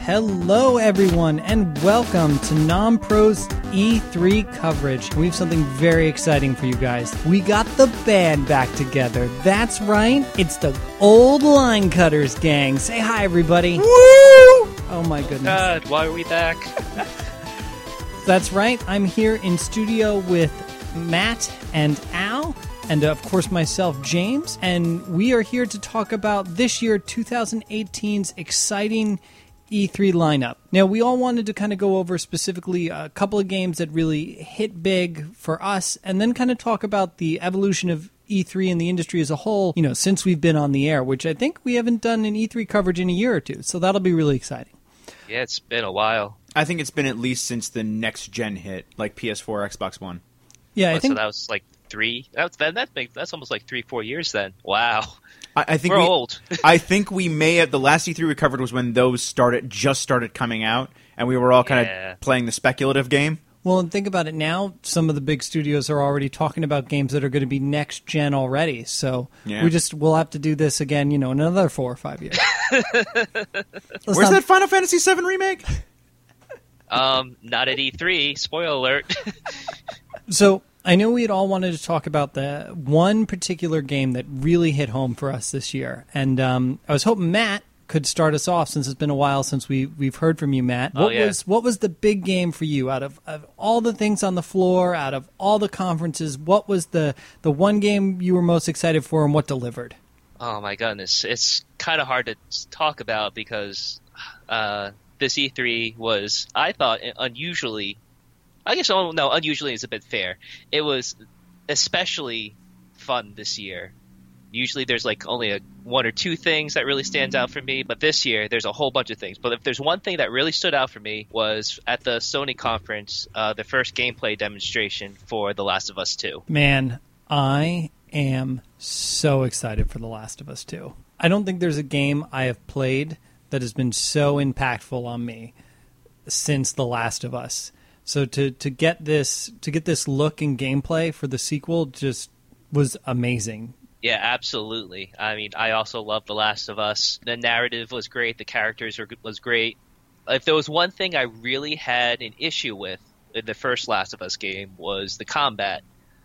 Hello, everyone, and welcome to NomPro's E3 coverage. We have something very exciting for you guys. We got the band back together. That's right, it's the Old Line Cutters gang. Say hi, everybody. Woo! Oh my goodness. God, why are we back? That's right, I'm here in studio with Matt and Al, and of course myself, James, and we are here to talk about this year, 2018's exciting E3 lineup. Now, we all wanted to kind of go over specifically a couple of games that really hit big for us, and then kind of talk about the evolution of E3 and the industry as a whole, you know, since we've been on the air, which I think we haven't done an E3 coverage in a year or two, so that'll be really exciting. Yeah, it's been a while. I think it's been at least since the next gen hit, like PS4, Xbox One. Yeah, I So think that was like that's almost like 3-4 years then. Wow. I think We're old. I think we may have, the last E3 we covered was when those just started coming out, and we were all kind of playing the speculative game. Well, and think about it now, some of the big studios are already talking about games that are going to be next gen already. So we'll have to do this again, in another 4 or 5 years. Where's that Final Fantasy VII remake? Not at E3. Spoiler alert. So I know we had all wanted to talk about the one particular game that really hit home for us this year. And I was hoping Matt could start us off, since it's been a while since we've heard from you, Matt. What was the big game for you out of all the things on the floor, out of all the conferences? What was the one game you were most excited for, and what delivered? Oh my goodness. It's kind of hard to talk about because this E3 was, I thought, unusually... I guess, unusually is a bit fair. It was especially fun this year. Usually there's like only one or two things that really stands out for me, but this year there's a whole bunch of things. But if there's one thing that really stood out for me was at the Sony conference, the first gameplay demonstration for The Last of Us 2. Man, I am so excited for The Last of Us 2. I don't think there's a game I have played that has been so impactful on me since The Last of Us. So to get this look and gameplay for the sequel just was amazing. Yeah, absolutely. I mean, I also love The Last of Us. The narrative was great. The characters was great. If there was one thing I really had an issue with in the first Last of Us game was the combat.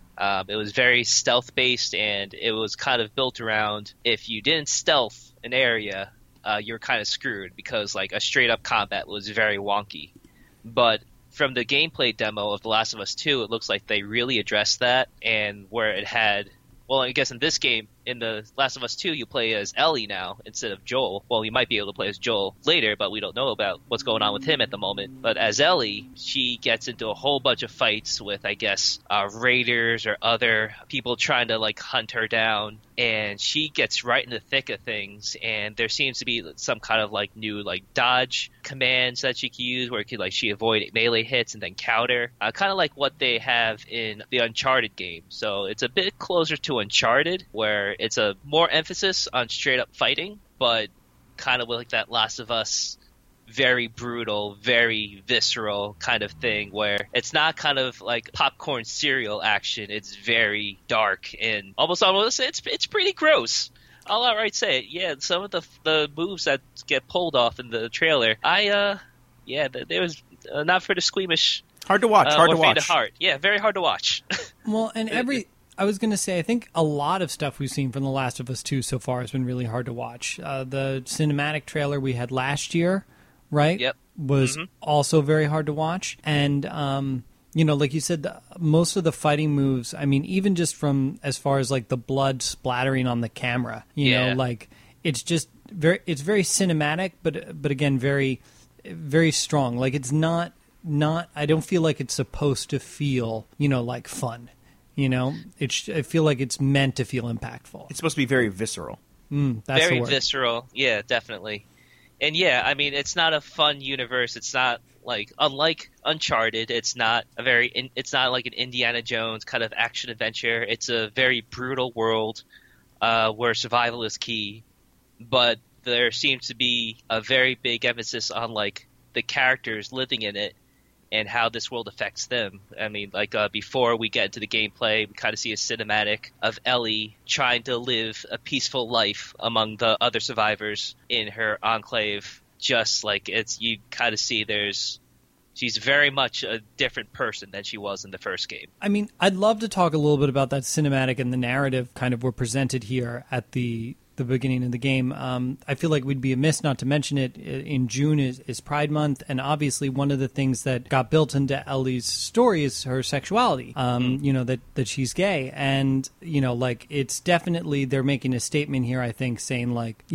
It was very stealth-based, and it was kind of built around if you didn't stealth an area, you're kind of screwed because like a straight-up combat was very wonky. But from the gameplay demo of The Last of Us 2, it looks like they really addressed that, and where it had... Well, I guess in this game, in The Last of Us 2, you play as Ellie now instead of Joel. Well, you might be able to play as Joel later, but we don't know about what's going on with him at the moment. But as Ellie, she gets into a whole bunch of fights with, I guess, raiders or other people trying to, like, hunt her down. And she gets right in the thick of things, and there seems to be some kind of, like, new, like, dodge commands that she can use where she avoid melee hits and then counter. Kind of like what they have in the Uncharted game. So it's a bit closer to Uncharted, where it's a more emphasis on straight up fighting, but kind of like that Last of Us, very brutal, very visceral kind of thing, where it's not kind of like popcorn cereal action. It's very dark and almost it's pretty gross. I'll outright say it. Yeah, some of the moves that get pulled off in the trailer, there was not for the squeamish. Hard to watch. Hard to watch. Faint of heart. Yeah, very hard to watch. Well, and I was going to say, I think a lot of stuff we've seen from The Last of Us 2 so far has been really hard to watch. The cinematic trailer we had last year, right? Yep. Was also very hard to watch. And, like you said, most of the fighting moves, I mean, even just from as far as like the blood splattering on the camera, you know, like it's just it's very cinematic, but again, very, very strong. Like it's not, I don't feel like it's supposed to feel, like fun. I feel like it's meant to feel impactful. It's supposed to be very visceral. That's very the word. Visceral. Yeah, definitely. And yeah, I mean, it's not a fun universe. It's not like, unlike Uncharted, it's not like an Indiana Jones kind of action adventure. It's a very brutal world where survival is key. But there seems to be a very big emphasis on like the characters living in it and how this world affects them. I mean, like before we get into the gameplay, we kind of see a cinematic of Ellie trying to live a peaceful life among the other survivors in her enclave, just like you kind of see she's very much a different person than she was in the first game. I mean, I'd love to talk a little bit about that cinematic and the narrative kind of were presented here at the beginning of the game. I feel like we'd be amiss not to mention it. In June is Pride Month, and obviously one of the things that got built into Ellie's story is her sexuality, that she's gay. And, like, it's definitely, they're making a statement here, I think, saying, like,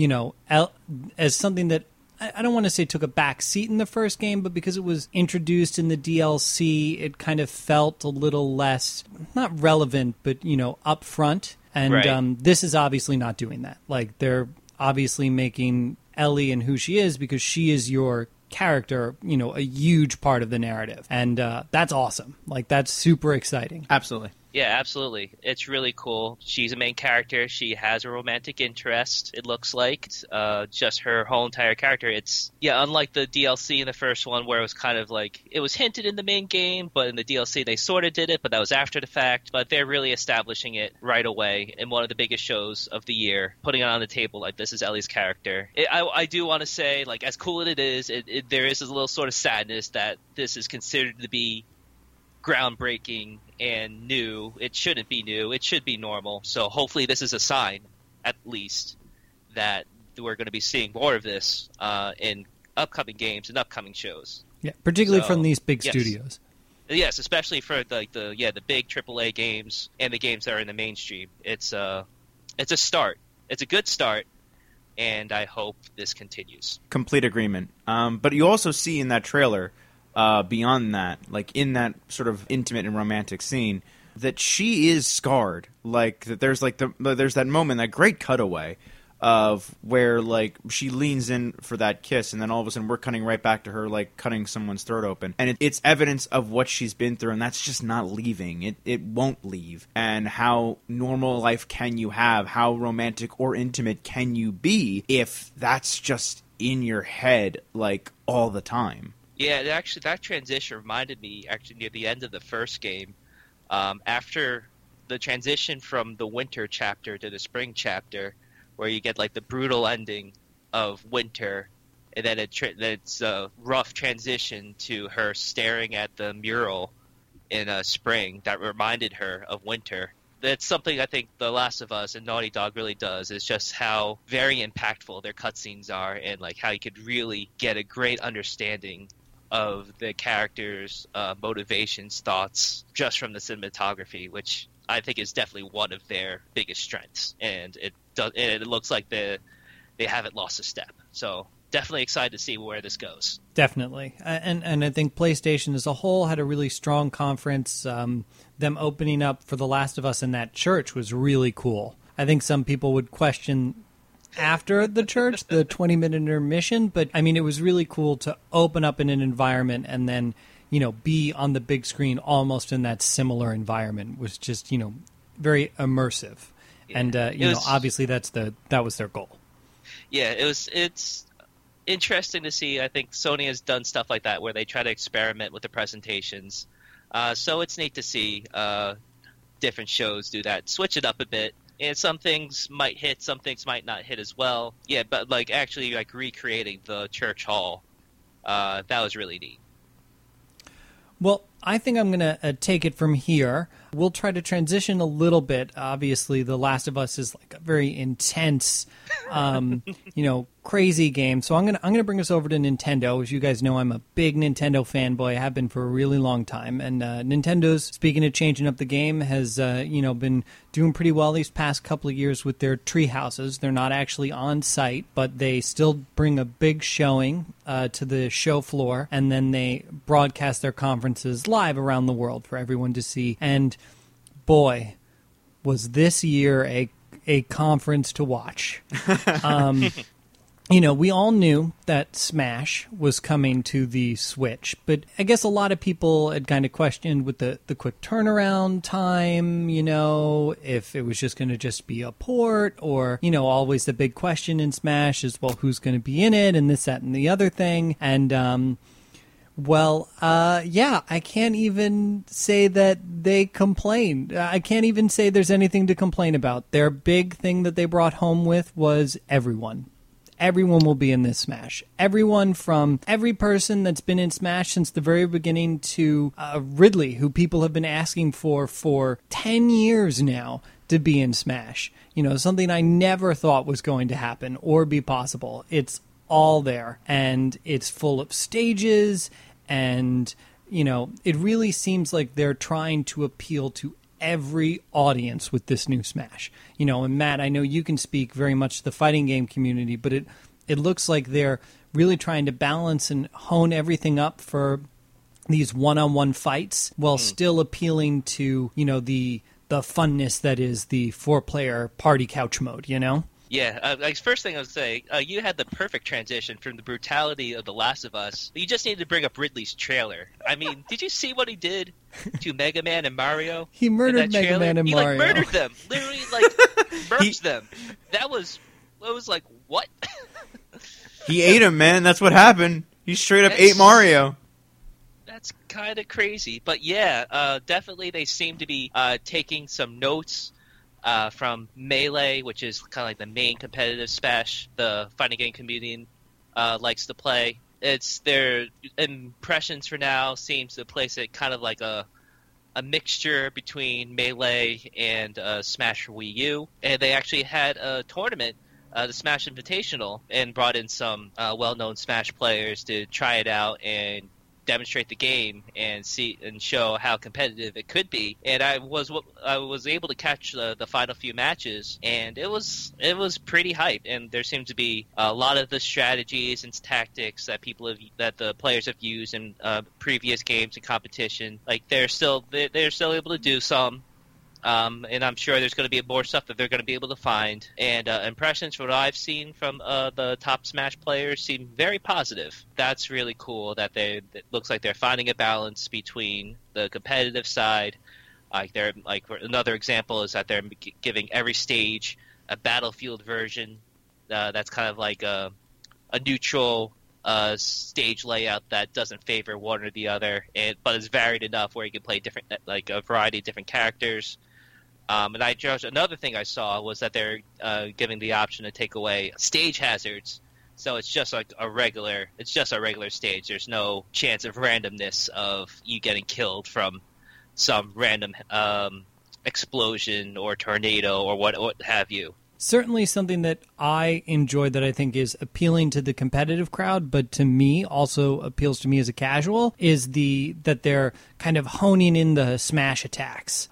as something that I don't want to say took a back seat in the first game, but because it was introduced in the DLC, it kind of felt a little less, not relevant, but, up front. And right. This is obviously not doing that. Like, they're obviously making Ellie and who she is, because she is your character, a huge part of the narrative. And that's awesome. Like, that's super exciting. Absolutely. Yeah, absolutely. It's really cool. She's a main character. She has a romantic interest, it looks like. Just her whole entire character. It's, unlike the DLC in the first one where it was kind of like, it was hinted in the main game, but in the DLC they sort of did it, but that was after the fact. But they're really establishing it right away in one of the biggest shows of the year, putting it on the table like this is Ellie's character. I do want to say, like, as cool as it is, there is a little sort of sadness that this is considered to be groundbreaking and new. It shouldn't be new. It should be normal. So hopefully this is a sign, at least, that we're going to be seeing more of this in upcoming games and upcoming shows. Yeah, particularly from these big studios. Yes, especially for the big AAA games and the games that are in the mainstream. It's a start. It's a good start, and I hope this continues. Complete agreement. But you also see in that trailer, beyond that, like in that sort of intimate and romantic scene, that she is scarred. Like that, there's that moment, that great cutaway of where like she leans in for that kiss, and then all of a sudden we're cutting right back to her like cutting someone's throat open, and it's evidence of what she's been through, and that's just not leaving. It won't leave. And how normal life can you have? How romantic or intimate can you be if that's just in your head like all the time? Yeah, actually, that transition reminded me, actually, near the end of the first game, after the transition from the winter chapter to the spring chapter, where you get, like, the brutal ending of winter, and then it's a rough transition to her staring at the mural in spring that reminded her of winter. That's something I think The Last of Us and Naughty Dog really does, is just how very impactful their cutscenes are, and, like, how you could really get a great understanding of the characters' motivations, thoughts, just from the cinematography, which I think is definitely one of their biggest strengths. And it looks like they haven't lost a step. So definitely excited to see where this goes. Definitely. And I think PlayStation as a whole had a really strong conference. Them opening up for The Last of Us in that church was really cool. I think some people would question after the church, the 20-minute intermission, but I mean, it was really cool to open up in an environment and then, be on the big screen almost in that similar environment. It was just, very immersive. Yeah. And, obviously that was their goal. Yeah, it's interesting to see. I think Sony has done stuff like that where they try to experiment with the presentations. So it's neat to see different shows do that, switch it up a bit. And some things might hit, some things might not hit as well. Yeah, but like actually like recreating the church hall, that was really neat. Well, I think I'm going to take it from here. We'll try to transition a little bit. Obviously, The Last of Us is like a very intense, crazy game. So I'm gonna bring us over to Nintendo. As you guys know, I'm a big Nintendo fanboy. I have been for a really long time. And Nintendo's, speaking of changing up the game, has been doing pretty well these past couple of years with their tree houses. They're not actually on site, but they still bring a big showing to the show floor, and then they broadcast their conferences live around the world for everyone to see. And boy, was this year a conference to watch. We all knew that Smash was coming to the Switch, but I guess a lot of people had kind of questioned with the quick turnaround time, if it was just going to just be a port, or, always the big question in Smash is, well, who's going to be in it, and this, that, and the other thing. And, I can't even say that they complained. I can't even say there's anything to complain about. Their big thing that they brought home with was everyone. everyone will be in this Smash. Everyone from every person that's been in Smash since the very beginning to Ridley, who people have been asking for 10 years now to be in Smash. You know, something I never thought was going to happen or be possible. It's all there, and it's full of stages, and, you know, it really seems like they're trying to appeal to every audience with this new Smash. You know, and Matt, I know you can speak very much to the fighting game community, but it looks like they're really trying to balance and hone everything up for these one-on-one fights while still appealing to, you know, the funness that is the 4-player party couch mode, you know? Yeah, first thing I would say, you had the perfect transition from the brutality of The Last of Us. You just needed to bring up Ridley's trailer. I mean, did you see what he did to Mega Man and Mario? He murdered Mega Man and Mario. He, like, murdered them. Literally, like, murked them. That was like, what? He ate him, man. That's what happened. He straight up ate Mario. That's kind of crazy. But yeah, definitely they seem to be taking some notes from Melee, which is kind of like the main competitive Smash the fighting game community likes to play. It's their impressions for now seems to place it kind of like a mixture between Melee and Smash for Wii U. And they actually had a tournament, the Smash Invitational, and brought in some well-known Smash players to try it out and demonstrate the game and see and show how competitive it could be. And I was able to catch the final few matches, and it was pretty hyped. And there seemed to be a lot of the strategies and tactics that the players have used in previous games and competition. Like they're still able to do some. And I'm sure there's going to be more stuff that they're going to be able to find. And impressions from what I've seen from the top Smash players seem very positive. That's really cool that it looks like they're finding a balance between the competitive side. Another example is that they're giving every stage a Battlefield version that's kind of like a neutral stage layout that doesn't favor one or the other, but is varied enough where you can play a variety of different characters. And another thing I saw was that they're giving the option to take away stage hazards, so it's just like a regular stage. There's no chance of randomness of you getting killed from some random explosion or tornado or what have you. Certainly something that I enjoyed that I think is appealing to the competitive crowd, but to me also appeals to me as a casual, is that they're kind of honing in the smash attacks.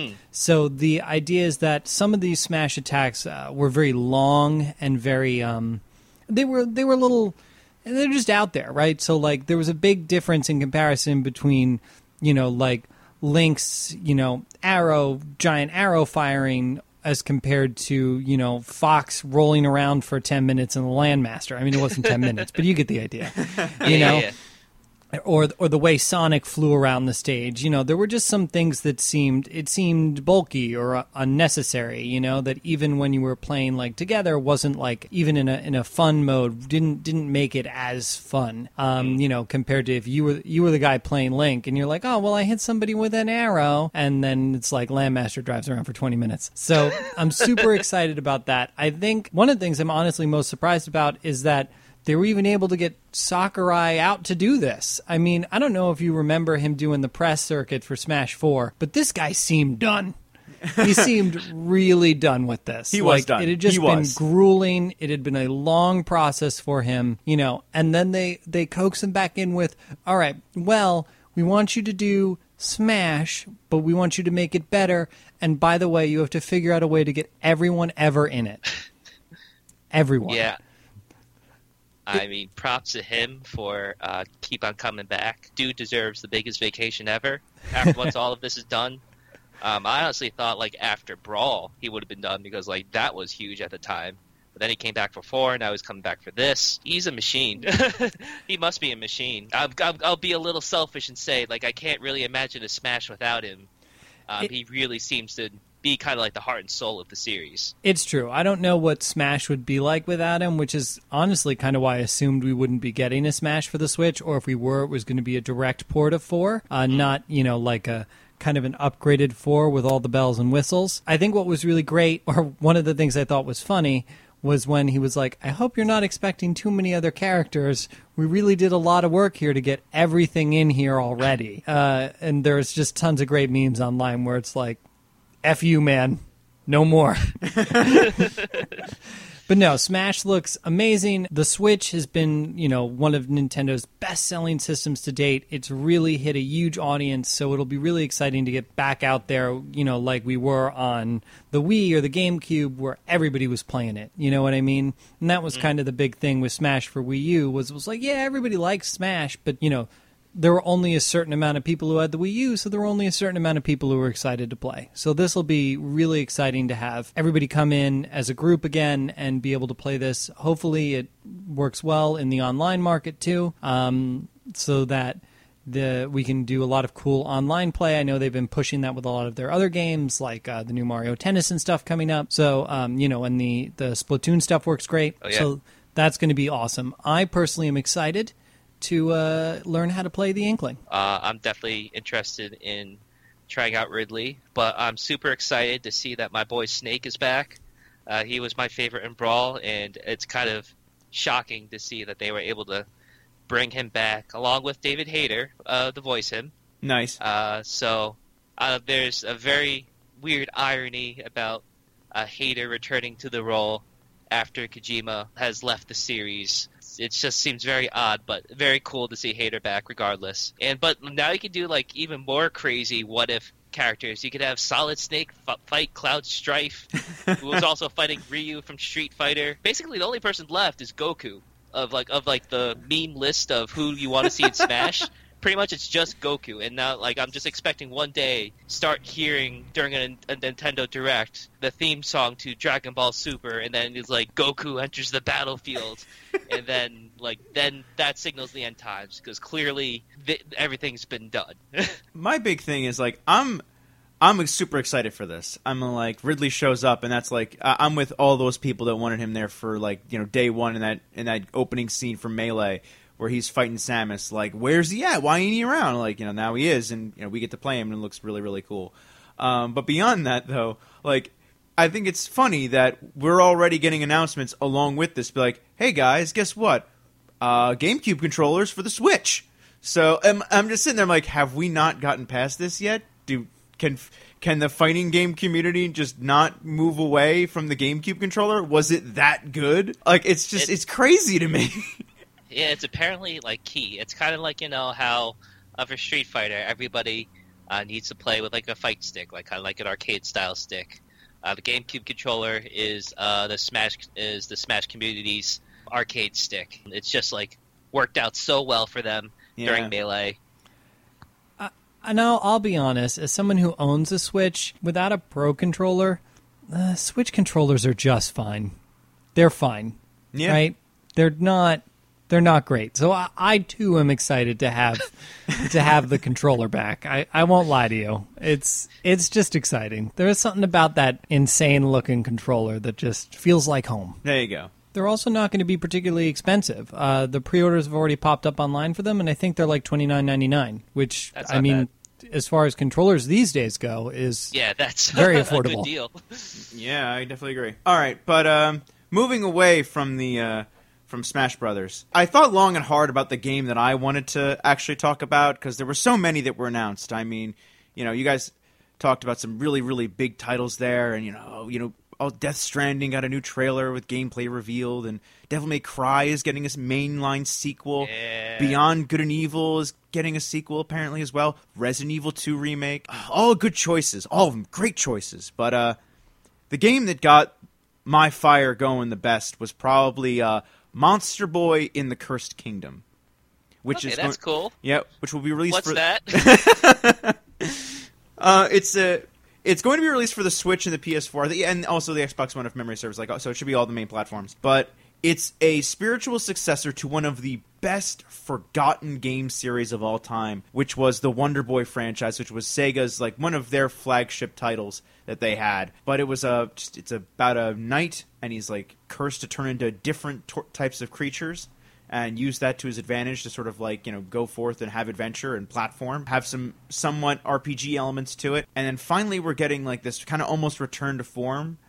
So the idea is that some of these smash attacks were very long and very they were little, they're just out there, right? So like there was a big difference in comparison between, you know, like Link's, you know, giant arrow firing as compared to, you know, Fox rolling around for 10 minutes in the Landmaster. I mean, it wasn't 10 minutes, but you get the idea. You know? Yeah. Or the way Sonic flew around the stage. You know, there were just some things that seemed bulky or unnecessary, you know, that even when you were playing like together wasn't like, even in a fun mode, didn't make it as fun. You know, compared to if you were the guy playing Link and you're like, oh well, I hit somebody with an arrow, and then it's like Landmaster drives around for 20 minutes. So I'm super excited about that. I think one of the things I'm honestly most surprised about is that they were even able to get Sakurai out to do this. I mean, I don't know if you remember him doing the press circuit for Smash 4, but this guy seemed done. He seemed really done with this. He was done. It had just been grueling. It had been a long process for him, you know, and then they coax him back in with, all right, well, we want you to do Smash, but we want you to make it better. And by the way, you have to figure out a way to get everyone ever in it. Everyone. Yeah. I mean, props to him for keep on coming back. Dude deserves the biggest vacation ever. Once all of this is done, I honestly thought like after Brawl he would have been done because like that was huge at the time. But then he came back for 4, now he's coming back for this. He's a machine. He must be a machine. I'll be a little selfish and say like I can't really imagine a Smash without him. He really seems to be kind of like the heart and soul of the series. It's true. I don't know what Smash would be like without him, which is honestly kind of why I assumed we wouldn't be getting a Smash for the Switch, or if we were, it was going to be a direct port of 4, not, you know, like a kind of an upgraded 4 with all the bells and whistles. I think what was really great, or one of the things I thought was funny, was when he was like, I hope you're not expecting too many other characters. We really did a lot of work here to get everything in here already. And there's just tons of great memes online where it's like, F you, man. No more. But no, Smash looks amazing. The Switch has been, one of Nintendo's best-selling systems to date. It's really hit a huge audience, so it'll be really exciting to get back out there, like we were on the Wii or the GameCube where everybody was playing it. You know what I mean? And that was kind of the big thing with Smash for Wii U was like, yeah, everybody likes Smash, but, there were only a certain amount of people who had the Wii U, so there were only a certain amount of people who were excited to play. So this will be really exciting to have everybody come in as a group again and be able to play this. Hopefully it works well in the online market too, so that we can do a lot of cool online play. I know they've been pushing that with a lot of their other games, like the new Mario Tennis and stuff coming up. So, and the Splatoon stuff works great. Oh, yeah. So that's going to be awesome. I personally am excited to learn how to play the Inkling. I'm definitely interested in trying out Ridley, but I'm super excited to see that my boy Snake is back. He was my favorite in Brawl, and it's kind of shocking to see that they were able to bring him back, along with David Hayter, to voice him. Nice. So there's a very weird irony about Hayter returning to the role after Kojima has left the series. It just seems very odd, but very cool to see Hayter back regardless. But now you can do like even more crazy what if characters. You could have Solid Snake fight Cloud Strife, who was also fighting Ryu from Street Fighter. Basically, the only person left is Goku of the meme list of who you want to see in Smash. Pretty much it's just Goku, and now I'm just expecting one day start hearing during a Nintendo Direct the theme song to Dragon Ball Super, and then it's like Goku enters the battlefield, and then that signals the end times because clearly everything's been done. My big thing is I'm super excited for this. I'm Ridley shows up, and that's I'm with all those people that wanted him there for day one in that opening scene from Melee, where he's fighting Samus. Where's he at? Why ain't he around? Now he is, and we get to play him, and it looks really, really cool. But beyond that, though, I think it's funny that we're already getting announcements along with this. Be like, hey guys, guess what? GameCube controllers for the Switch. So I'm just sitting there, have we not gotten past this yet? Can the fighting game community just not move away from the GameCube controller? Was it that good? It's crazy to me. Yeah, it's apparently key. It's kind of how for Street Fighter everybody needs to play with a fight stick, kind of like an arcade style stick. The GameCube controller is the Smash community's arcade stick. It's just worked out so well for them during Melee. Now, I'll be honest, as someone who owns a Switch, without a Pro controller, Switch controllers are just fine. They're fine, right? They're not great. So I too am excited to have the controller back. I won't lie to you. It's just exciting. There is something about that insane looking controller that just feels like home. There you go. They're also not going to be particularly expensive. The pre-orders have already popped up online for them, and I think they're $29.99, which, bad. As far as controllers these days go, is that's very affordable. A good deal. Yeah, I definitely agree. All right, but moving away from from Smash Brothers, I thought long and hard about the game that I wanted to actually talk about because there were so many that were announced. I mean, you guys talked about some really, really big titles there, and Death Stranding got a new trailer with gameplay revealed, and Devil May Cry is getting a mainline sequel. Yeah. Beyond Good and Evil is getting a sequel apparently as well. Resident Evil 2 remake. All good choices. All of them great choices. But the game that got my fire going the best was probably Monster Boy in the Cursed Kingdom. That's cool. Yeah, which will be released What's that? It's going to be released for the Switch and the PS4, and also the Xbox One if memory serves. So it should be all the main platforms. But it's a spiritual successor to one of the best forgotten game series of all time, which was the Wonder Boy franchise, which was Sega's one of their flagship titles that they had. But it was it's about a knight, and he's cursed to turn into different types of creatures, and use that to his advantage to sort of go forth and have adventure and platform, have some somewhat RPG elements to it. And then finally we're getting this kind of almost return to form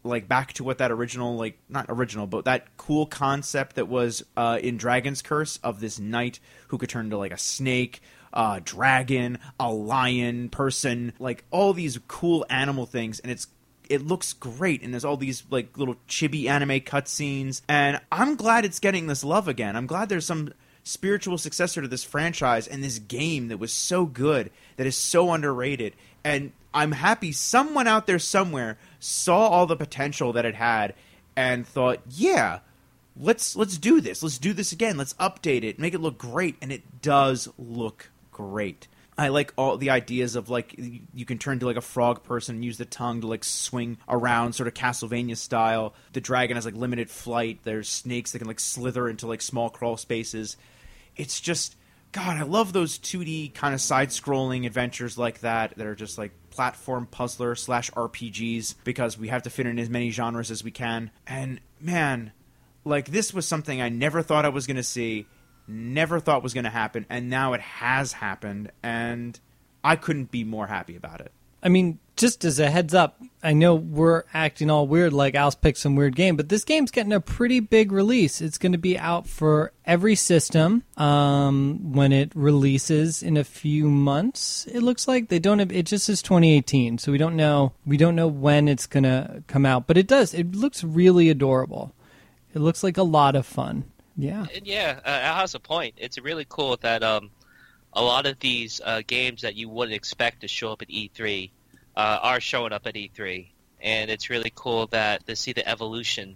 like back to what that original, like not original, but that cool concept that was in Dragon's Curse of this knight who could turn into like a snake, a dragon, a lion person, like all these cool animal things, and it looks great, and there's all these like little chibi anime cutscenes, and I'm glad it's getting this love again. I'm glad there's some spiritual successor to this franchise and this game that was so good, that is so underrated, and I'm happy someone out there somewhere saw all the potential that it had and thought, yeah, let's do this. Let's do this again. Let's update it, make it look great, and it does look great. I like all the ideas of like you can turn to like a frog person and use the tongue to like swing around, sort of Castlevania style. The dragon has like limited flight. There's snakes that can like slither into like small crawl spaces. It's just, God, I love those 2D kind of side-scrolling adventures like that are just like platform puzzler / RPGs, because we have to fit in as many genres as we can. And man, like this was something I never thought I was going to see, never thought was going to happen, and now it has happened, and I couldn't be more happy about it. I mean, just as a heads up, I know we're acting all weird like Al's picked some weird game, but this game's getting a pretty big release. It's going to be out for every system when it releases in a few months. It looks like they don't have, it just says 2018, so we don't know when it's going to come out, but it does. It looks really adorable. It looks like a lot of fun. Yeah. And yeah, Al has a point. It's really cool that a lot of these games that you wouldn't expect to show up at E3 are showing up at E3, and it's really cool to see the evolution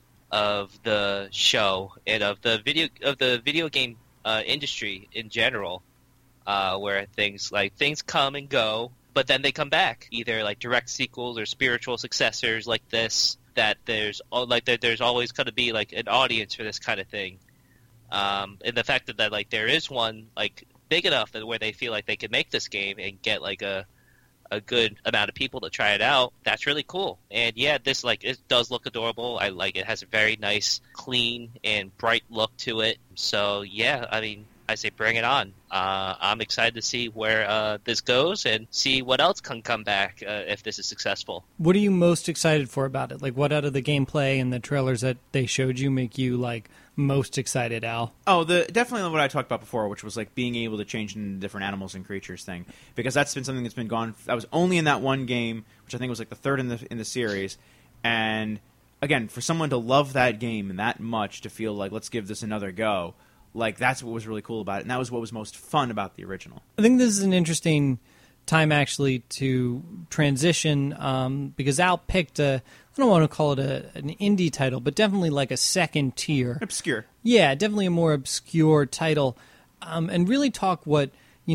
of the show and of the video game industry in general, where things come and go, but then they come back, either like direct sequels or spiritual successors like this. That there's always going to be like an audience for this kind of thing, and the fact that like there is one like big enough that where they feel like they can make this game and get like a good amount of people to try it out, that's really cool. And yeah, this like it does look adorable. I like it. Has a very nice, clean and bright look to it. So yeah, I mean, I say bring it on. I'm excited to see where this goes and see what else can come back if this is successful. What are you most excited for about it? Like, what out of the gameplay and the trailers that they showed you make you like most excited, Al? Oh, definitely what I talked about before, which was like being able to change into different animals and creatures thing, because that's been something that's been gone. That was only in that one game, which I think was like the third in the series, and again, for someone to love that game that much, to feel like let's give this another go. Like, that's what was really cool about it, and that was what was most fun about the original. I think this is an interesting time, actually, to transition, because Al picked I don't want to call it an indie title, but definitely like a second tier. Obscure. Yeah, definitely a more obscure title, and really talk what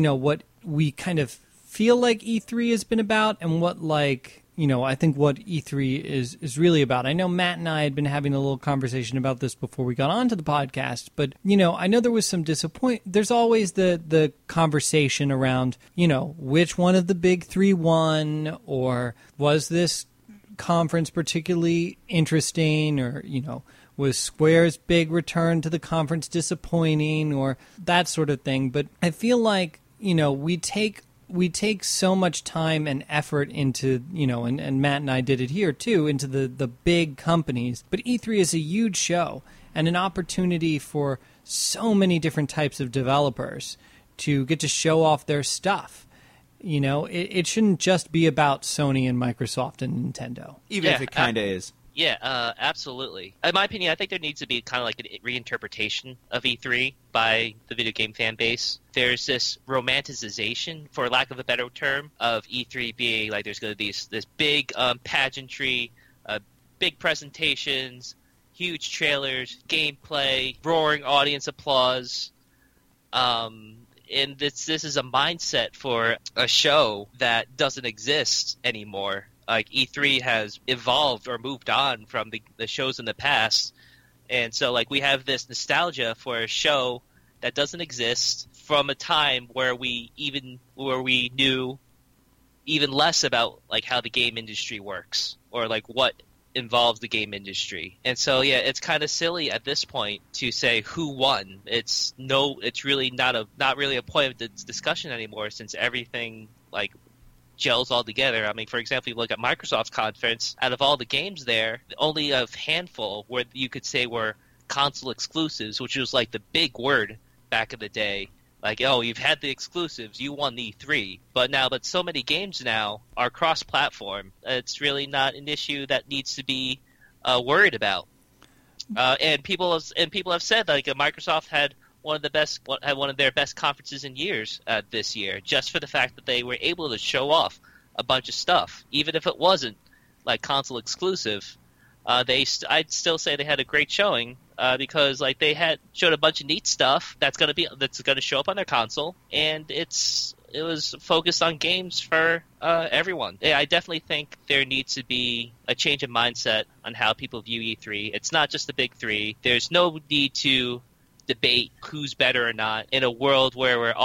we kind of feel like E3 has been about, and what I think what E3 is really about. I know Matt and I had been having a little conversation about this before we got onto the podcast, but, I know there was some disappointment. There's always the conversation around, which one of the big three won, or was this conference particularly interesting, or, was Square's big return to the conference disappointing, or that sort of thing. But I feel like, we take so much time and effort into, and Matt and I did it here too, into the big companies. But E3 is a huge show and an opportunity for so many different types of developers to get to show off their stuff. It shouldn't just be about Sony and Microsoft and Nintendo. Even if it kind of is. Yeah, absolutely. In my opinion, I think there needs to be kind of like a reinterpretation of E3 by the video game fan base. There's this romanticization, for lack of a better term, of E3 being like there's going to be this big pageantry, big presentations, huge trailers, gameplay, roaring audience applause. And this is a mindset for a show that doesn't exist anymore. Like, E3 has evolved or moved on from the shows in the past. And so, like, we have this nostalgia for a show that doesn't exist from a time where we knew even less about, like, how the game industry works, or, like, what involves the game industry. And so, yeah, it's kind of silly at this point to say who won. It's really not really a point of discussion anymore, since everything, like, gels all together. I mean, for example, you look at Microsoft's conference, out of all the games there, only a handful where you could say were console exclusives, which was like the big word back in the day. Like, oh, you've had the exclusives, you won the E3. But so many games now are cross-platform. It's really not an issue that needs to be worried about. And people have said, like, Microsoft had one of their best conferences in years this year, just for the fact that they were able to show off a bunch of stuff, even if it wasn't like console exclusive. I'd still say they had a great showing because like they showed a bunch of neat stuff that's gonna show up on their console, and it was focused on games for everyone. Yeah, I definitely think there needs to be a change of mindset on how people view E3. It's not just the big three. There's no need to debate who's better or not in a world where we're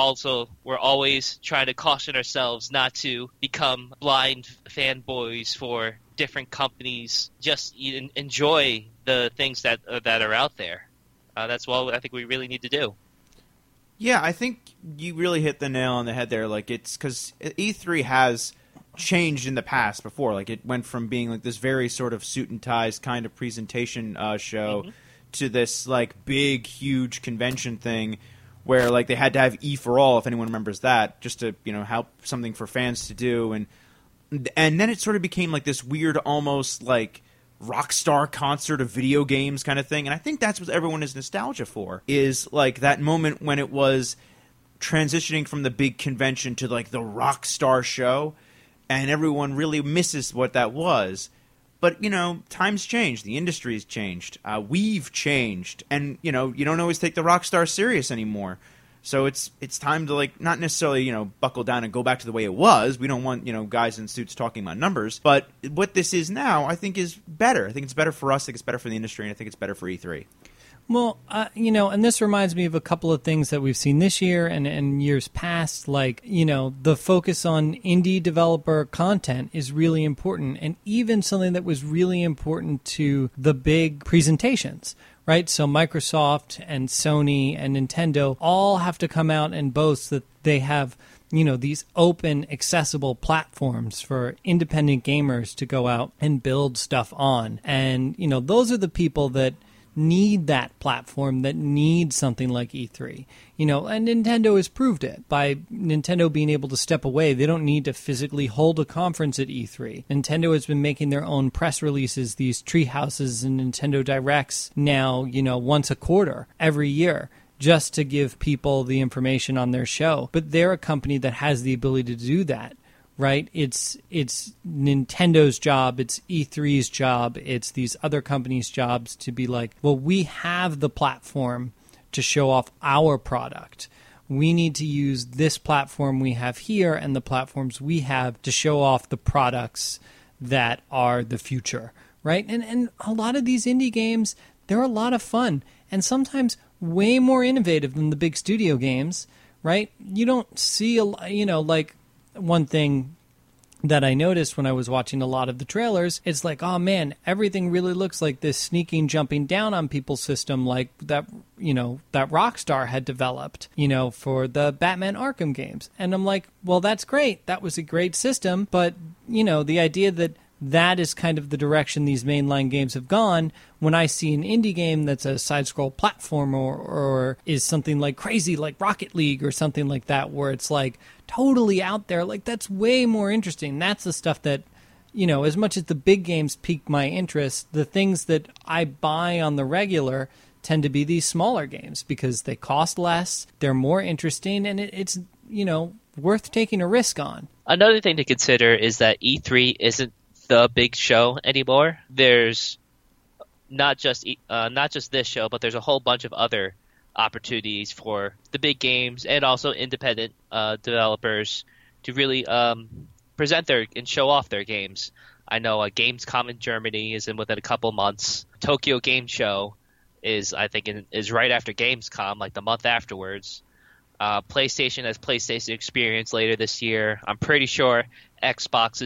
always trying to caution ourselves not to become blind fanboys for different companies. Just enjoy the things that are out there. That's what I think we really need to do. Yeah, I think you really hit the nail on the head there. Like, it's because E3 has changed in the past before. Like, it went from being like this very sort of suit and ties kind of presentation show to this like big, huge convention thing where like they had to have E for All, if anyone remembers that, just to help something for fans to do, and then it sort of became like this weird, almost like Rockstar concert of video games kind of thing. And I think that's what everyone is nostalgia for, is like that moment when it was transitioning from the big convention to like the Rockstar show, and everyone really misses what that was. But, times change. The industry's changed. We've changed. And, you don't always take the Rockstar serious anymore. So it's time to, like, not necessarily, buckle down and go back to the way it was. We don't want, guys in suits talking about numbers. But what this is now, I think, is better. I think it's better for us. I think it's better for the industry. And I think it's better for E3. Well, and this reminds me of a couple of things that we've seen this year and years past. Like, the focus on indie developer content is really important, and even something that was really important to the big presentations, right? So Microsoft and Sony and Nintendo all have to come out and boast that they have, these open, accessible platforms for independent gamers to go out and build stuff on. And, those are the people that need that platform, that need something like E3. And Nintendo has proved it by Nintendo being able to step away. They don't need to physically hold a conference at E3. Nintendo has been making their own press releases, these tree houses and Nintendo Directs now, once a quarter, every year, just to give people the information on their show. But they're a company that has the ability to do that. Right? It's Nintendo's job, it's E3's job, it's these other companies' jobs to be like, well, we have the platform to show off our product. We need to use this platform we have here and the platforms we have to show off the products that are the future, right? And a lot of these indie games, they're a lot of fun and sometimes way more innovative than the big studio games, right? You don't see like one thing that I noticed when I was watching a lot of the trailers, it's like, oh man, everything really looks like this sneaking, jumping down on people system like that, that Rockstar had developed, for the Batman Arkham games. And I'm like, well, that's great. That was a great system. But, the idea that is kind of the direction these mainline games have gone. When I see an indie game that's a side-scroll platform or is something like crazy like Rocket League or something like that, where it's like totally out there, like that's way more interesting. That's the stuff that, as much as the big games pique my interest, the things that I buy on the regular tend to be these smaller games because they cost less, they're more interesting, and it's worth taking a risk on. Another thing to consider is that E3 isn't the big show anymore. There's not just this show, but there's a whole bunch of other opportunities for the big games and also independent developers to really present and show off their games. I know Gamescom in Germany is within a couple months. Tokyo Game Show is right after Gamescom, like the month afterwards. PlayStation has PlayStation Experience later this year. I'm pretty sure Xbox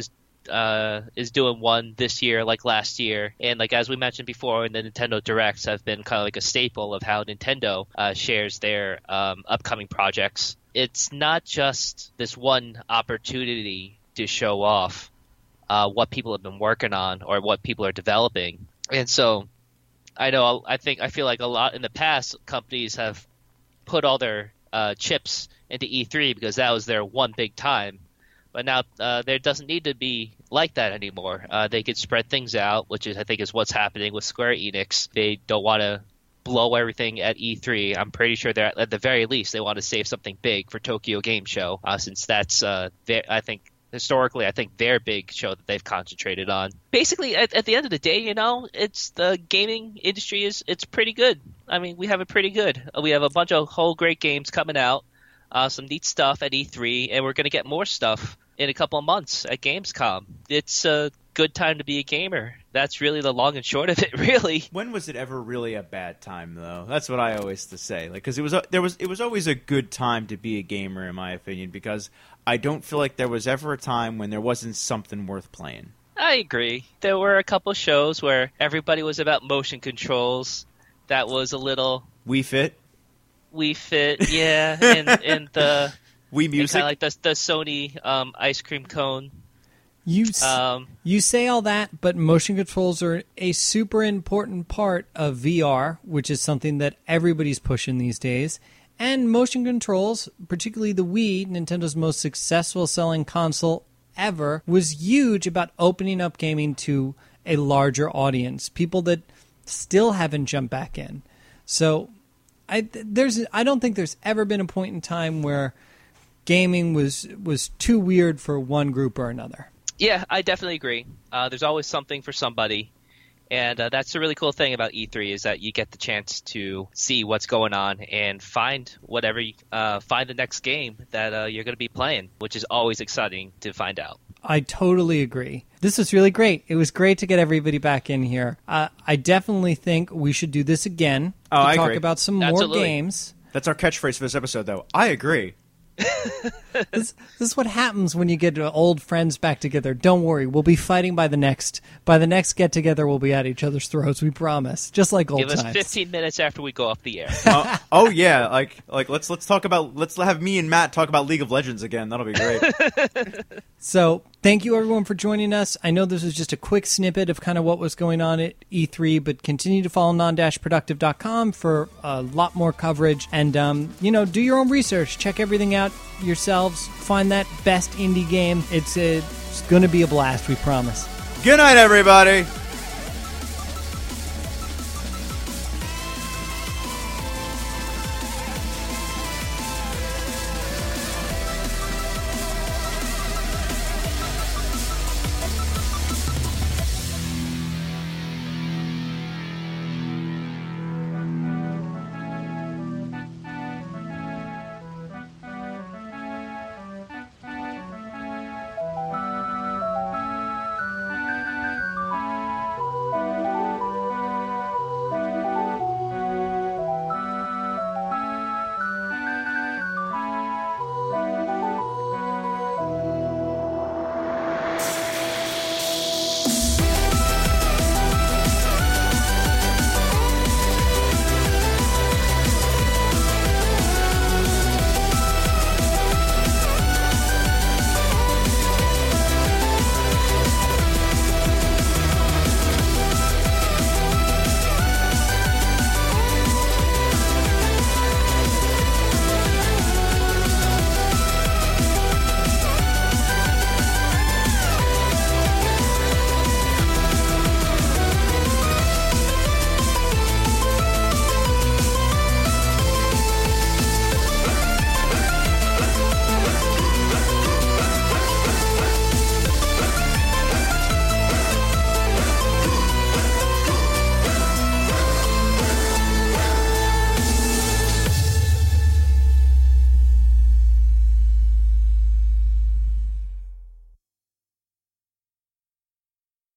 is doing one this year like last year, and like as we mentioned before, the Nintendo Directs have been kind of like a staple of how Nintendo shares their upcoming projects. It's not just this one opportunity to show off what people have been working on or what people are developing. And so I feel like a lot in the past, companies have put all their chips into E3 because that was their one big time. But now there doesn't need to be like that anymore. They could spread things out, which I think is what's happening with Square Enix. They don't want to blow everything at E3. I'm pretty sure they're at the very least they want to save something big for Tokyo Game Show, since that's historically, I think their big show that they've concentrated on. Basically, at the end of the day, it's the gaming industry it's pretty good. I mean, we have it pretty good. We have a bunch of whole great games coming out, some neat stuff at E3, and we're going to get more stuff in a couple of months at Gamescom. It's a good time to be a gamer. That's really the long and short of it, really. When was it ever really a bad time, though? That's what I always to say. Because it was always a good time to be a gamer, in my opinion. Because I don't feel like there was ever a time when there wasn't something worth playing. I agree. There were a couple shows where everybody was about motion controls. That was a little Wii Fit, yeah, and the Wii Music, kind of like the Sony ice cream cone. You say all that, but motion controls are a super important part of VR, which is something that everybody's pushing these days. And motion controls, particularly the Wii, Nintendo's most successful selling console ever, was huge about opening up gaming to a larger audience, people that still haven't jumped back in. So I don't think there's ever been a point in time where gaming was too weird for one group or another. Yeah, I definitely agree. There's always something for somebody. And that's the really cool thing about E3 is that you get the chance to see what's going on and find find the next game that you're going to be playing, which is always exciting to find out. I totally agree. This was really great. It was great to get everybody back in here. I definitely think we should do this again to I talk agree. about some Absolutely. more games. That's our catchphrase for this episode, though. I agree. This is what happens when you get old friends back together. Don't worry, we'll be fighting by the next get together. We'll be at each other's throats. We promise. Just like old Give us times. 15 minutes after we go off the air. Oh yeah, like let's have me and Matt talk about League of Legends again. That'll be great. So thank you everyone for joining us. I know this was just a quick snippet of kind of what was going on at E3, but continue to follow non-productive.com for a lot more coverage. And, do your own research. Check everything out yourselves. Find that best indie game. It's going to be a blast, we promise. Good night, everybody.